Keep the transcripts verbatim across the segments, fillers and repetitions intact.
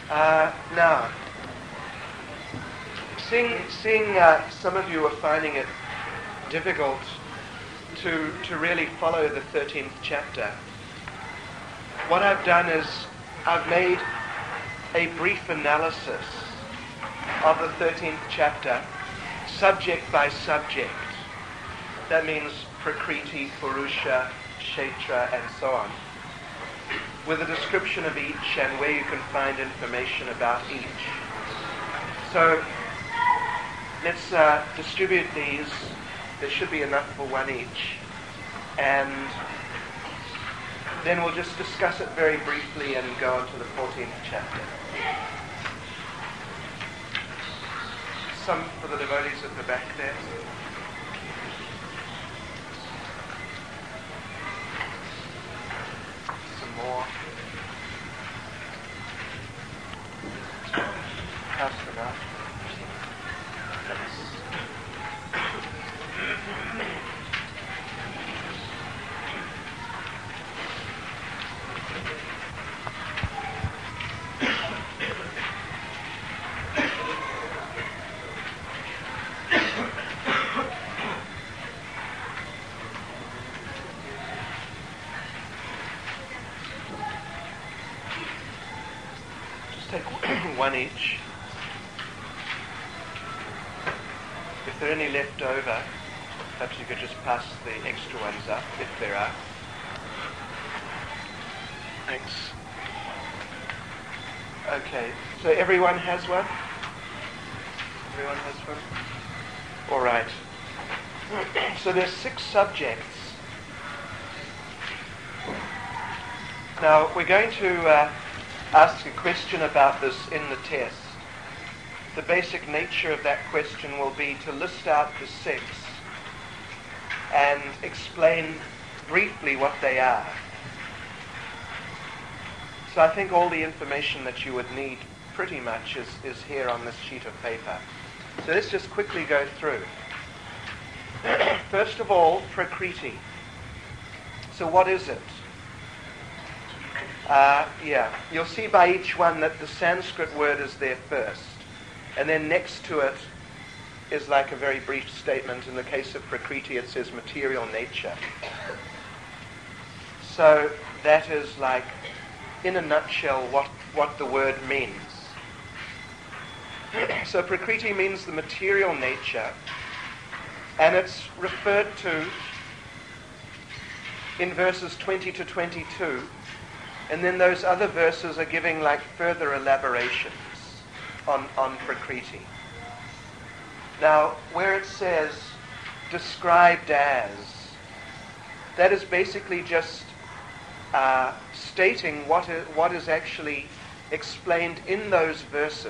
Uh, now, seeing, seeing uh, some of you are finding it difficult to, to really follow the thirteenth chapter, what I've done is I've made a brief analysis of the thirteenth chapter, subject by subject. That means Prakriti, Purusha, Kshetra, and so on, with a description of each and where you can find information about each. So let's uh, distribute these. There should be enough for one each. And then we'll just discuss it very briefly and go on to the fourteenth chapter. Some for the devotees at the back there. Some more. Pass them out. One each. If there are any left over, perhaps you could just pass the extra ones up, if there are. Thanks. Okay, so everyone has one? Everyone has one? All right. So there's six subjects. Now, we're going to uh, ask a question about this in the test. The basic nature of that question will be to list out the six and explain briefly what they are. So I think all the information that you would need pretty much is, is here on this sheet of paper. So let's just quickly go through. First of all, Prakriti. So what is it? Uh, yeah, you'll see by each one that the Sanskrit word is there first. And then next to it is like a very brief statement. In the case of Prakriti, it says material nature. So that is like, in a nutshell, what, what the word means. So Prakriti means the material nature, and it's referred to in verses twenty to twenty-two. And then those other verses are giving like further elaborations on, on Prakriti. Now, where it says described as, that is basically just uh, stating what is, what is actually explained in those verses.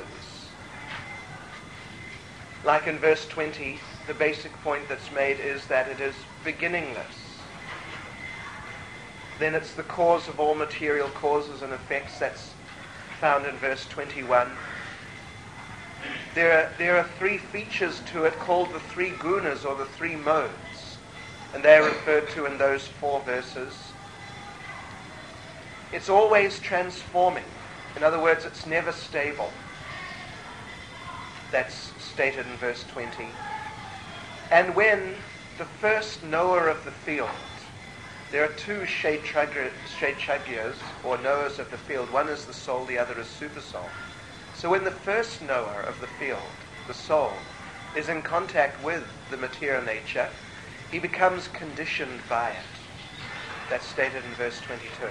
Like in verse twenty, the basic point that's made is that it is beginningless. Then it's the cause of all material causes and effects. That's found in verse twenty-one. There are, there are three features to it called the three gunas, or the three modes. And they are referred to in those four verses. It's always transforming. In other words, it's never stable. That's stated in verse twenty. And when the first knower of the field, there are two Kshetragyas, or knowers of the field. One is the soul, the other is super soul. So when the first knower of the field, the soul, is in contact with the material nature, he becomes conditioned by it. That's stated in verse twenty-two.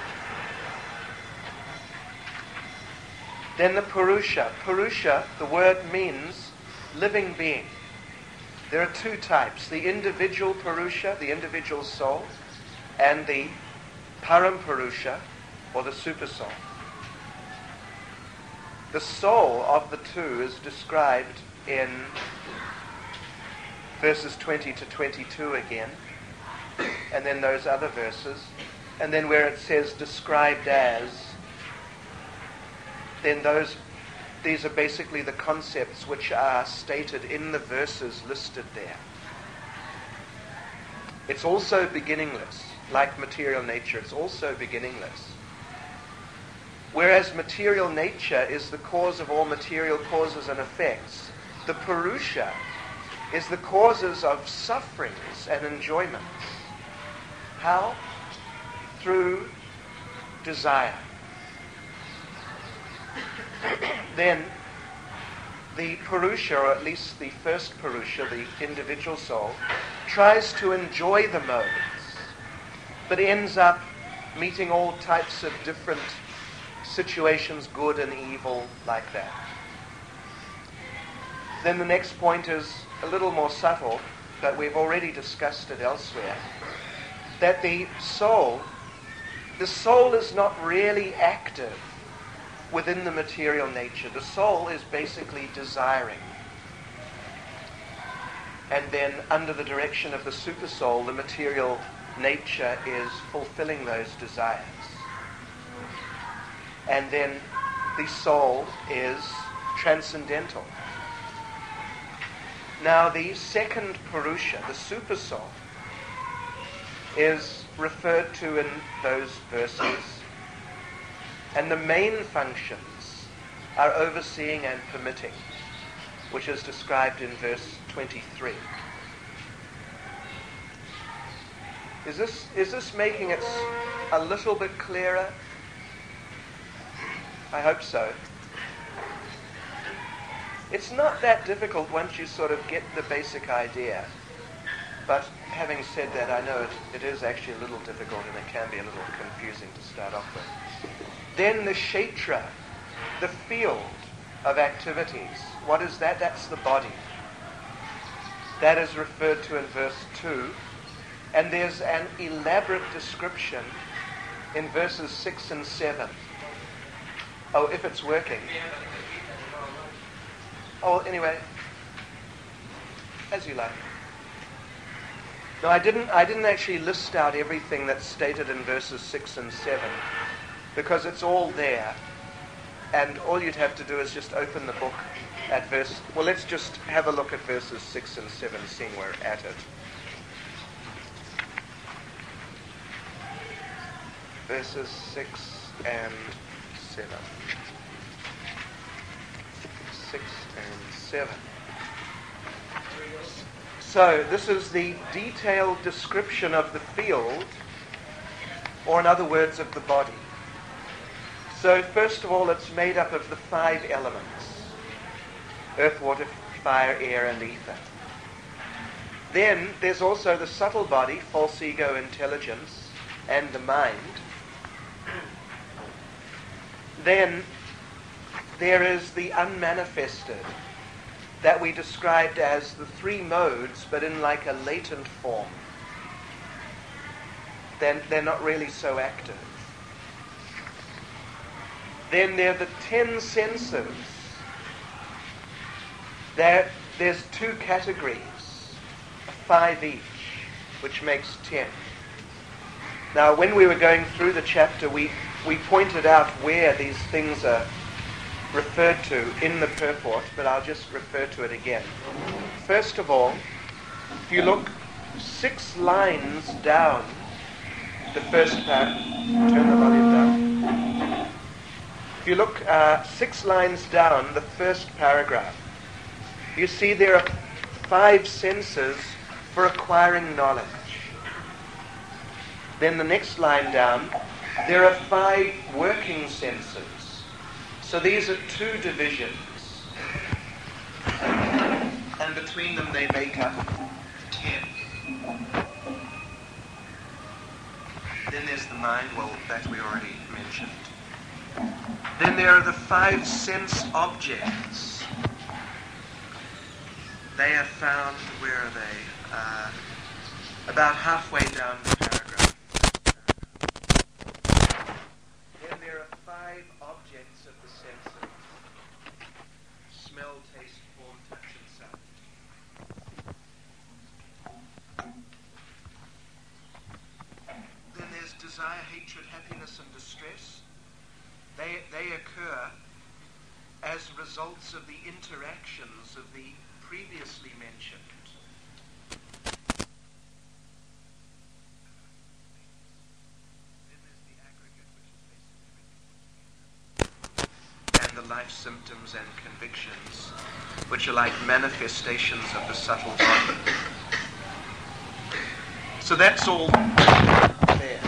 Then the Purusha. Purusha, the word means living being. There are two types, the individual Purusha, the individual soul, and the Parampurusha, or the super soul. The soul of the two is described in verses twenty to twenty-two again, and then those other verses, and then where it says described as, then those these are basically the concepts which are stated in the verses listed there. It's also beginningless. Like material nature, it's also beginningless. Whereas material nature is the cause of all material causes and effects, the Purusha is the causes of sufferings and enjoyments. How? Through desire. Then the Purusha, or at least the first Purusha, the individual soul, tries to enjoy the modes, but ends up meeting all types of different situations, good and evil, like that. Then the next point is a little more subtle, but we've already discussed it elsewhere, that the soul, the soul is not really active within the material nature. The soul is basically desiring. And then under the direction of the supersoul, the material nature is fulfilling those desires. And then the soul is transcendental. Now the second Purusha, the supersoul, is referred to in those verses, and the main functions are overseeing and permitting, which is described in verse twenty-three. Is this, is this making it a little bit clearer? I hope so. It's not that difficult once you sort of get the basic idea. But having said that, I know it, it is actually a little difficult and it can be a little confusing to start off with. Then the kshetra, the field of activities. What is that? That's the body. That is referred to in verse two. And there's an elaborate description in verses six and seven. Oh, if it's working. Oh, anyway, as you like. No, I didn't. I didn't actually list out everything that's stated in verses six and seven, because it's all there, and all you'd have to do is just open the book at verse. Well, let's just have a look at verses six and seven, seeing we're at it. Verses six and seven. Six and seven. So this is the detailed description of the field, or in other words, of the body. So first of all, it's made up of the five elements: earth, water, fire, air, and ether. Then there's also the subtle body, false ego, intelligence, and the mind. Then there is the unmanifested, that we described as the three modes, but in like a latent form. Then they're not really so active. Then there are the ten senses. There, there's two categories, five each, which makes ten. Now, when we were going through the chapter, we, we pointed out where these things are referred to in the purport, but I'll just refer to it again. First of all, if you look six lines down, the first part, turn the volume down. If you look uh, six lines down, the first paragraph, you see there are five senses for acquiring knowledge. Then the next line down, there are five working senses. So these are two divisions. And between them they make up ten. Then there's the mind, well, that we already mentioned. Then there are the five sense objects. They are found, where are they? Uh, about halfway down the paragraph. Then there are five objects of the senses: smell, taste, form, touch, and sound. Then there's desire, hatred, happiness, and distress. They, they occur as results of the interactions of the previously mentioned. Then there's the aggregate, which is basically everything put together. the life symptoms and convictions, which are like manifestations of the subtle body. So that's all there.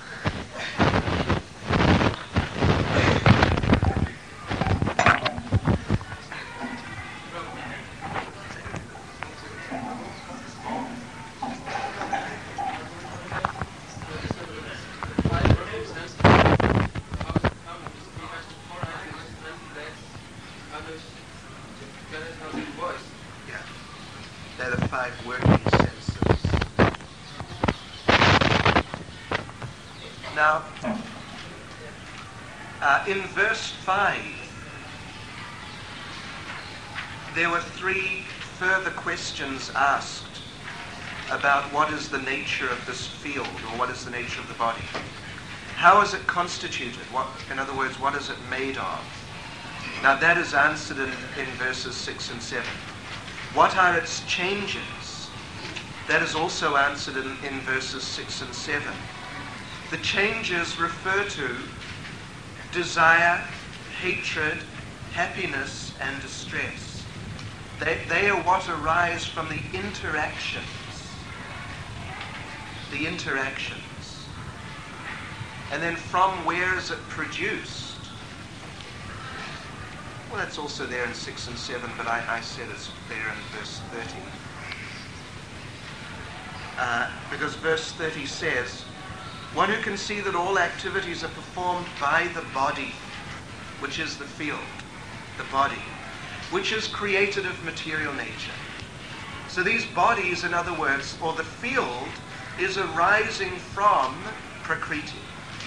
In verse five, there were three further questions asked about what is the nature of this field, or what is the nature of the body. How is it constituted? What, in other words, what is it made of? Now that is answered in, in verses six and seven. What are its changes? That is also answered in, in verses six and seven. The changes refer to desire, hatred, happiness, and distress. They, they are what arise from the interactions. The interactions. And then from where is it produced? Well, that's also there in six and seven, but I, I said it's there in verse thirty. Uh, because verse thirty says, one who can see that all activities are performed by the body, which is the field, the body, which is created of material nature. So these bodies, in other words, or the field, is arising from Prakriti.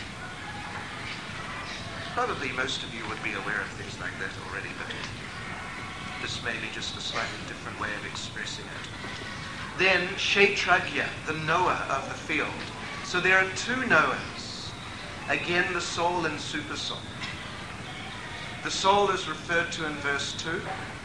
Probably most of you would be aware of things like that already, but this may be just a slightly different way of expressing it. Then Kshetragya, the knower of the field. So there are two knowers. Again, the soul and supersoul. The soul is referred to in verse two.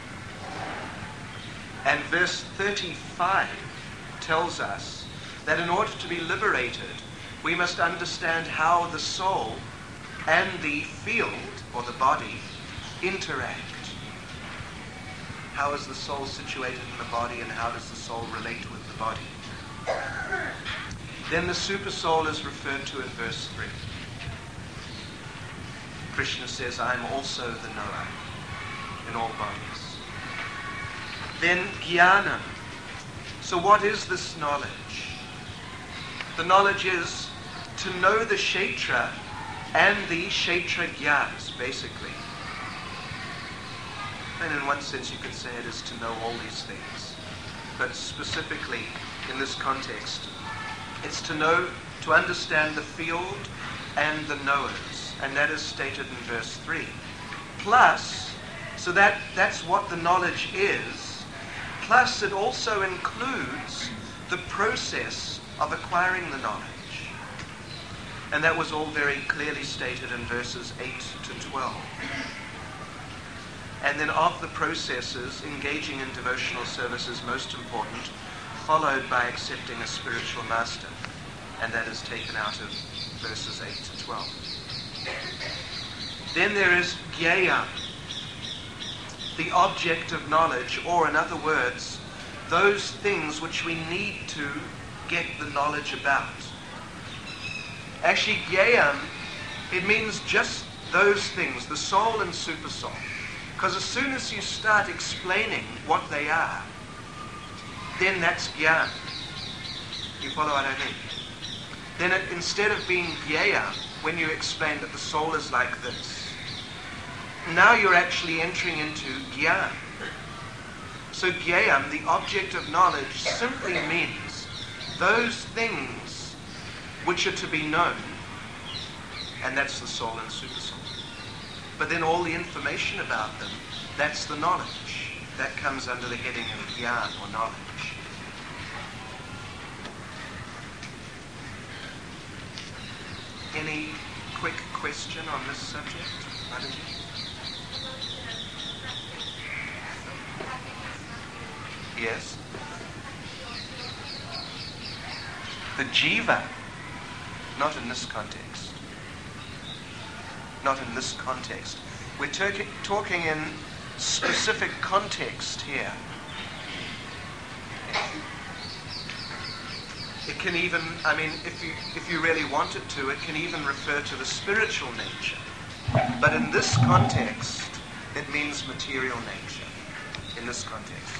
And verse thirty-five tells us that in order to be liberated, we must understand how the soul and the field, or the body, interact. How is the soul situated in the body, and how does the soul relate with the body? Then the supersoul is referred to in verse three. Krishna says, I am also the knower in all bodies. Then jnana. So what is this knowledge? The knowledge is to know the kshetra and the kshetrajnas, basically. And in one sense you could say it is to know all these things. But specifically in this context, it's to know, to understand the field and the knowers. And that is stated in verse three. Plus, so that, that's what the knowledge is. Plus it also includes the process of acquiring the knowledge. And that was all very clearly stated in verses eight to twelve. And then of the processes, engaging in devotional service is most important, followed by accepting a spiritual master. And that is taken out of verses eight to twelve. Then there is jnana, the object of knowledge, or in other words, those things which we need to get the knowledge about. Actually, jnana, it means just those things, the soul and supersoul. Because as soon as you start explaining what they are, then that's jnana. You follow what I mean? Then it, instead of being jnana, when you explain that the soul is like this, now you're actually entering into jnana. So jnana, the object of knowledge, simply means those things which are to be known, and that's the soul and supersoul. But then all the information about them, that's the knowledge. That comes under the heading of jnana, or knowledge. Any quick question on this subject? Yes? The jiva, not in this context. Not in this context. We're talking, talking in specific context here. It can even, I mean, if you if you really want it to, it can even refer to the spiritual nature. But in this context, it means material nature. In this context.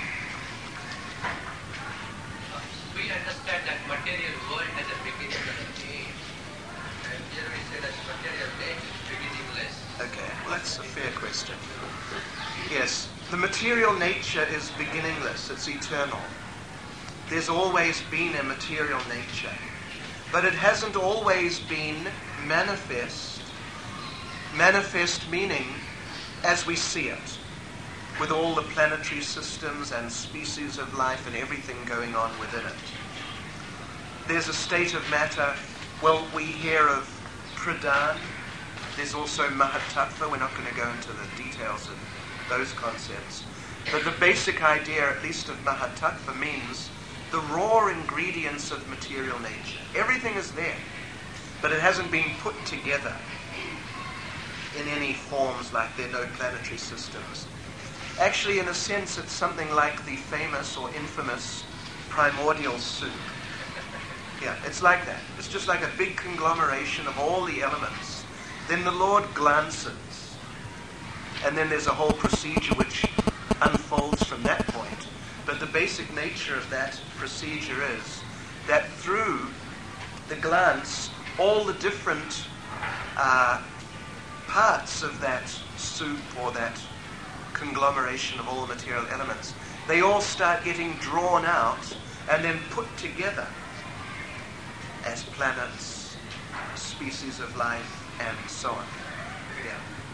We understand that material world has a beginning and an end. And here we say that material nature is beginningless. Okay, well that's a fair question. Yes, the material nature is beginningless, it's eternal. There's always been a material nature, but it hasn't always been manifest. Manifest meaning as we see it, with all the planetary systems and species of life and everything going on within it. There's a state of matter, well, we hear of Pradhan, there's also Mahatattva. We're not going to go into the details of those concepts, but the basic idea, at least of Mahatattva, means the raw ingredients of material nature. Everything is there, but it hasn't been put together in any forms, like there are no planetary systems. Actually, in a sense, it's something like the famous or infamous primordial soup. Yeah, it's like that. It's just like a big conglomeration of all the elements. Then the Lord glances, and then there's a whole procedure which unfolds from that point. But the basic nature of that procedure is that through the glance, all the different uh, parts of that soup or that conglomeration of all the material elements, they all start getting drawn out and then put together as planets, species of life, and so on. Yeah.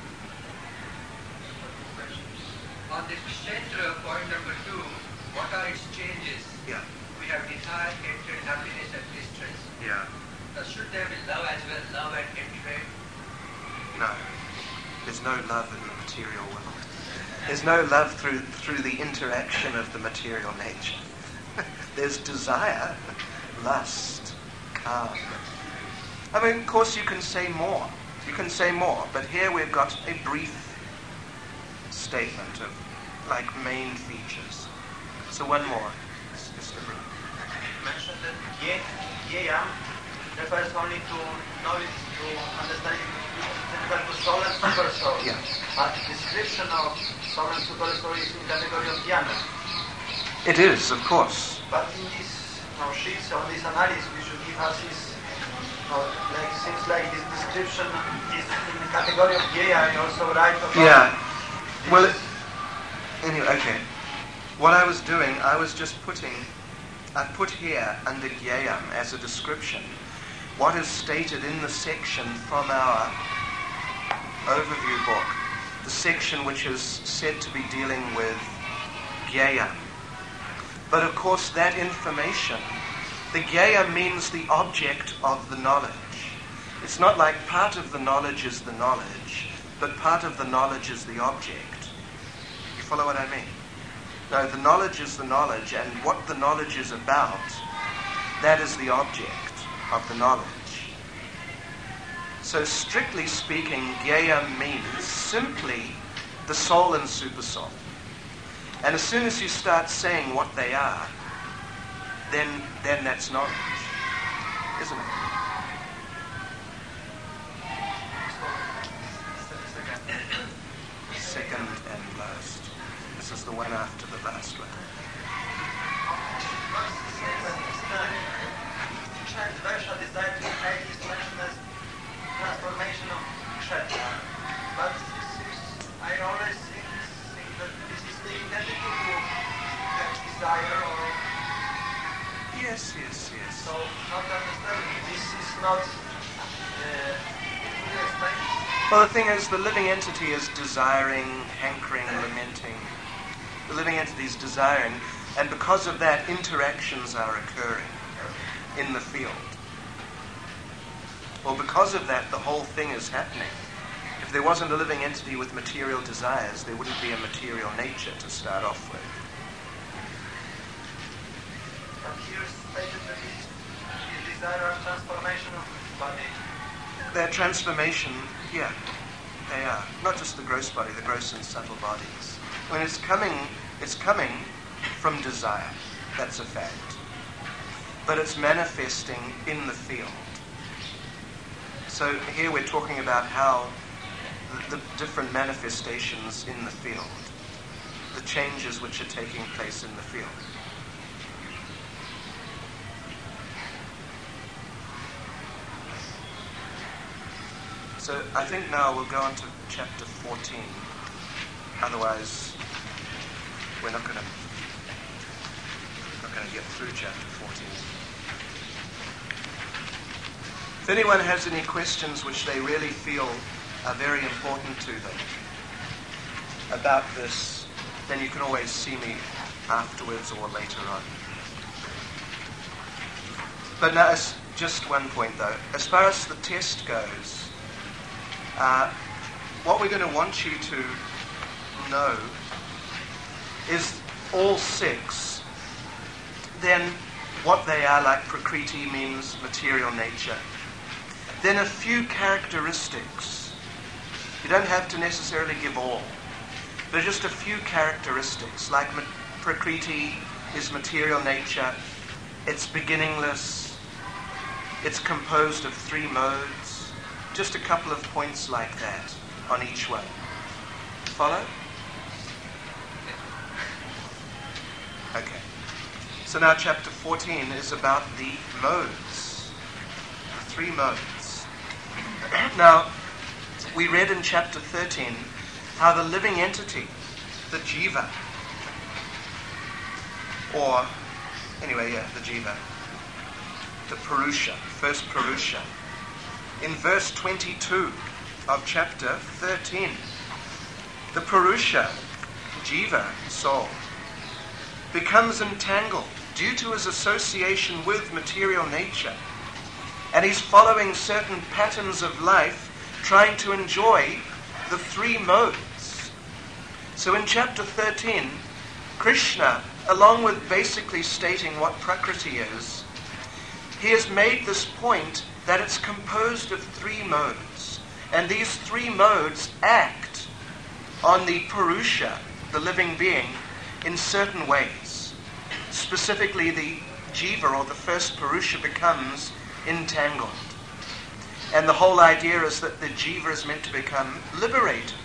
On the center of point number two, what are its changes? Yeah. We have desire, hatred, happiness, and distress. Yeah. Now, should there be love as well, love and hatred? No. There's no love in the material world. There's no love through through the interaction of the material nature. There's desire, lust, calm. I mean, of course, you can say more. You can say more, but here we've got a brief statement of, like, main features. So one more. Mister Brown. Mentioned that ye, yeyam refers only to knowledge, to understanding, refers to soul and super soul. Yeah. But description of soul and super soul is in category of jnana. It is, of course. But in this no, sheets, on this analysis, we should give us this, no, like, seems like this description is in the category of yeya, and also right about. Yeah. Well, it, anyway, okay. What I was doing, I was just putting, I put here under Gyayam as a description what is stated in the section from our overview book, the section which is said to be dealing with Gyayam. But of course that information, the Gyayam means the object of the knowledge. It's not like part of the knowledge is the knowledge, but part of the knowledge is the object. You follow what I mean? No, the knowledge is the knowledge, and what the knowledge is about, that is the object of the knowledge. So strictly speaking, Gyayam means simply the soul and supersoul. And as soon as you start saying what they are, then then that's knowledge, isn't it? Second and last. This is the one after the last one. Transversal desire to create is mentioned as transformation of kshetra. But I always think, think that this is the identity to have desire, or Yes, yes, yes. so not understanding. This is not. Uh, could you explain? Well, the thing is, the living entity is desiring, hankering, lamenting. The living entity is desiring, and because of that, interactions are occurring in the field. Well, because of that, the whole thing is happening. If there wasn't a living entity with material desires, there wouldn't be a material nature to start off with. But here stated that this is desire and transformation of body. That transformation, yeah. They are. Not just the gross body, the gross and subtle bodies. When it's coming, it's coming from desire. That's a fact. But it's manifesting in the field. So here we're talking about how the, the different manifestations in the field, the changes which are taking place in the field. So I think now we'll go on to chapter fourteen. Otherwise, we're not going to not going to get through chapter fourteen. If anyone has any questions which they really feel are very important to them about this, then you can always see me afterwards or later on. But now, as just one point though, as far as the test goes, Uh, what we're going to want you to know is all six. Then what they are, like prakriti means material nature. Then a few characteristics. You don't have to necessarily give all. There's just a few characteristics, like ma- prakriti is material nature. It's beginningless. It's composed of three modes. Just a couple of points like that on each one. Follow? Okay. So now chapter fourteen is about the modes. The three modes. Now, we read in chapter thirteen how the living entity, the jiva, or, anyway, yeah, the jiva, the purusha, first purusha, in verse twenty-two of chapter thirteen, the purusha, jiva, soul, becomes entangled due to his association with material nature, and he's following certain patterns of life, trying to enjoy the three modes. So in chapter thirteen, Krishna, along with basically stating what prakriti is, he has made this point that it's composed of three modes. And these three modes act on the purusha, the living being, in certain ways. Specifically, the jiva, or the first purusha, becomes entangled. And the whole idea is that the jiva is meant to become liberated.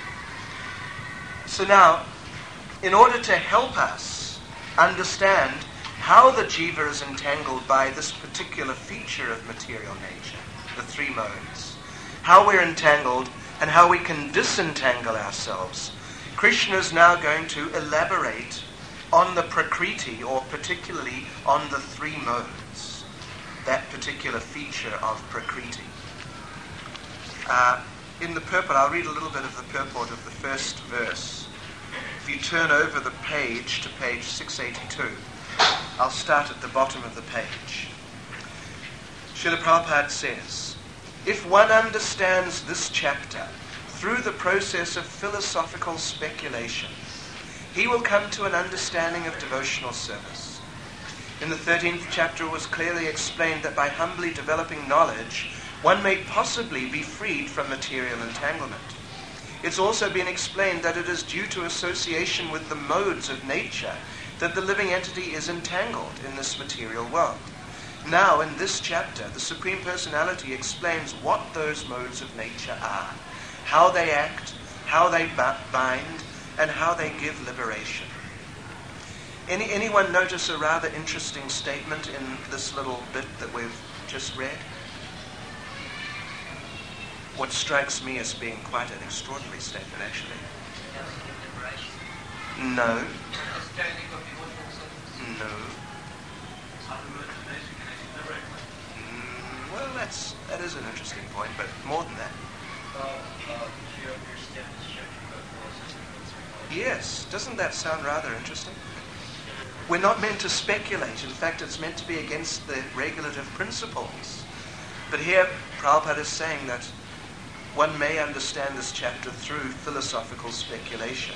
So now, in order to help us understand how the jiva is entangled by this particular feature of material nature, the three modes, how we're entangled and how we can disentangle ourselves, Krishna is now going to elaborate on the prakriti, or particularly on the three modes, that particular feature of prakriti. Uh, in the purport, I'll read a little bit of the purport of the first verse. If you turn over the page to page six eighty-two, I'll start at the bottom of the page. Srila Prabhupada says, if one understands this chapter through the process of philosophical speculation, he will come to an understanding of devotional service. In the thirteenth chapter it was clearly explained that by humbly developing knowledge, one may possibly be freed from material entanglement. It's also been explained that it is due to association with the modes of nature that the living entity is entangled in this material world. Now, in this chapter, the Supreme Personality explains what those modes of nature are, how they act, how they bind, and how they give liberation. Any, anyone notice a rather interesting statement in this little bit that we've just read? What strikes me as being quite an extraordinary statement, actually. No. No. Mm, well, that's that is an interesting point, but more than that. Yes, doesn't that sound rather interesting? We're not meant to speculate. In fact, it's meant to be against the regulative principles. But here, Prabhupada is saying that one may understand this chapter through philosophical speculation.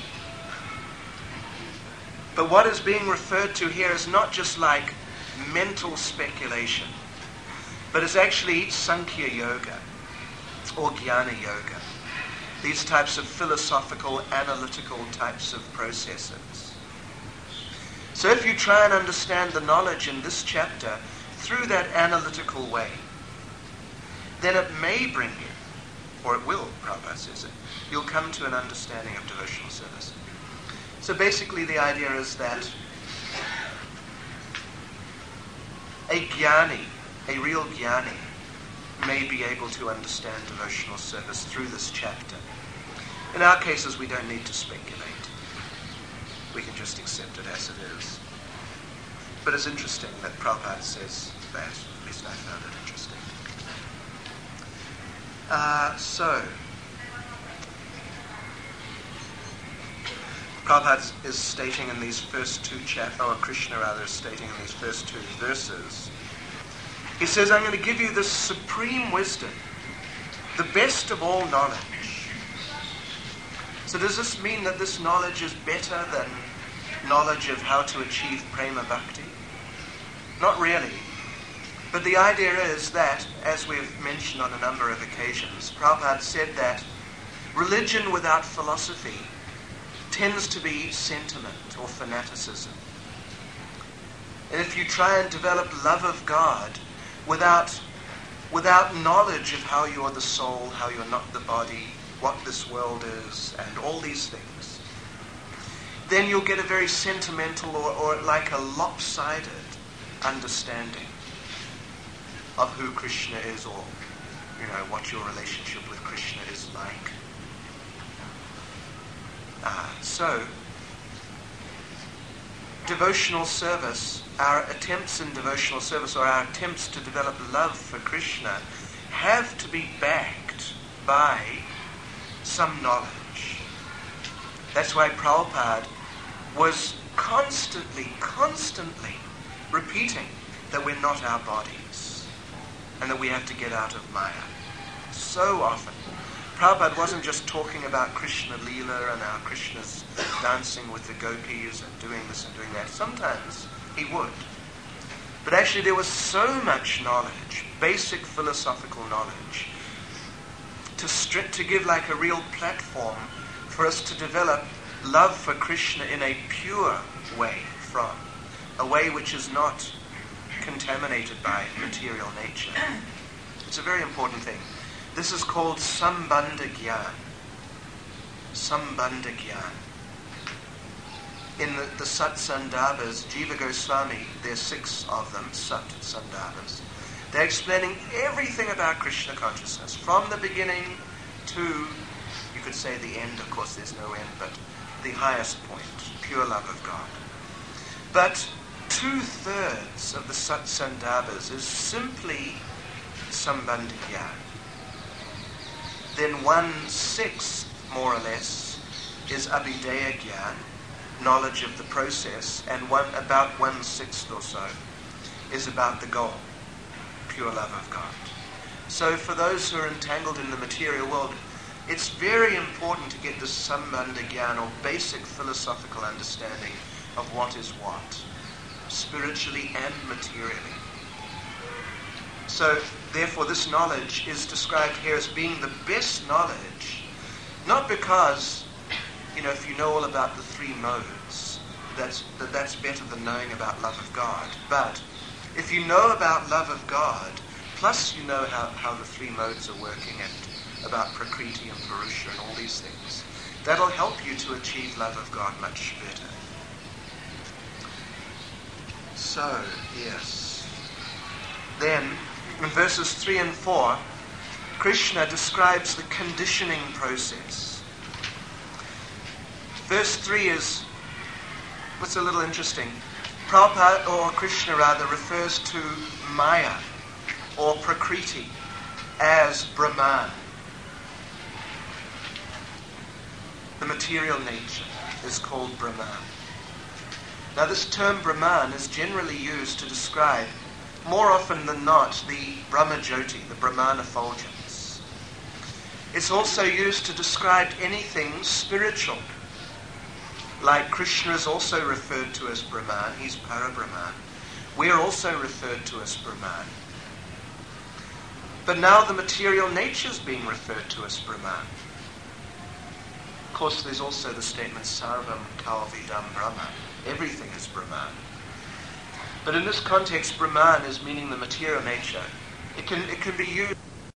But what is being referred to here is not just like mental speculation, but it's actually Sankhya Yoga or Jnana Yoga. these types of philosophical, analytical types of processes. So if you try and understand the knowledge in this chapter through that analytical way, then it may bring you, or it will, Prabhupada says it, you'll come to an understanding of devotional service. So basically the idea is that a jnani, a real jnani, may be able to understand devotional service through this chapter. In our cases, we don't need to speculate. We can just accept it as it is. But it's interesting that Prabhupada says that. At least I found it interesting. Uh, so, Prabhupada is stating in these first two chapters, or Krishna rather is stating in these first two verses, he says, I'm going to give you this supreme wisdom, the best of all knowledge. So does this mean that this knowledge is better than knowledge of how to achieve prema bhakti? Not really. But the idea is that, as we've mentioned on a number of occasions, Prabhupada said that religion without philosophy tends to be sentiment or fanaticism. And if you try and develop love of God without, without knowledge of how you're the soul, how you're not the body, what this world is, and all these things, then you'll get a very sentimental or, or like a lopsided understanding of who Krishna is, or, you know, what your relationship with Krishna is like. Uh, so, devotional service, our attempts in devotional service, or our attempts to develop love for Krishna, have to be backed by some knowledge. That's why Prabhupada was constantly, constantly repeating that we're not our bodies and that we have to get out of Maya. So often. Prabhupada wasn't just talking about Krishna Leela and how Krishna's dancing with the gopis and doing this and doing that. Sometimes he would. But actually there was so much knowledge, basic philosophical knowledge, to, stri- to give like a real platform for us to develop love for Krishna in a pure way from, a way which is not contaminated by material nature. It's a very important thing. This is called Sambandha Gyan. Sambandha Gyan. In the, the Sat Sandarbhas, Jiva Goswami, there are six of them, Sat Sandarbhas. They're explaining everything about Krishna consciousness, from the beginning to, you could say the end, of course there's no end, but the highest point, pure love of God. But two-thirds of the Sat Sandarbhas is simply Sambandha Gyan. Then one-sixth, more or less, is Abhideya Gyan, knowledge of the process, and one about one-sixth or so is about the goal, pure love of God. So for those who are entangled in the material world, it's very important to get this Sambandha Gyan, or basic philosophical understanding of what is what, spiritually and materially. So, therefore, this knowledge is described here as being the best knowledge, not because, you know, if you know all about the three modes, that's, that that's better than knowing about love of God. But if you know about love of God, plus you know how, how the three modes are working, and about Prakriti and Purusha and all these things, that'll help you to achieve love of God much better. So, yes. Then, in verses three and four, Krishna describes the conditioning process. Verse three is, what's a little interesting, Prabhupada, or Krishna rather, refers to Maya, or Prakriti, as Brahman. The material nature is called Brahman. Now this term Brahman is generally used to describe, more often than not, the Brahmajyoti, the Brahman effulgence. It's also used to describe anything spiritual. Like Krishna is also referred to as Brahman, he's Parabrahman. We're also referred to as Brahman. But now the material nature is being referred to as Brahman. Of course, there's also the statement sarvam kalvidam Brahma. Everything is Brahman. But in this context, Brahman is meaning the material nature. It can, it can be used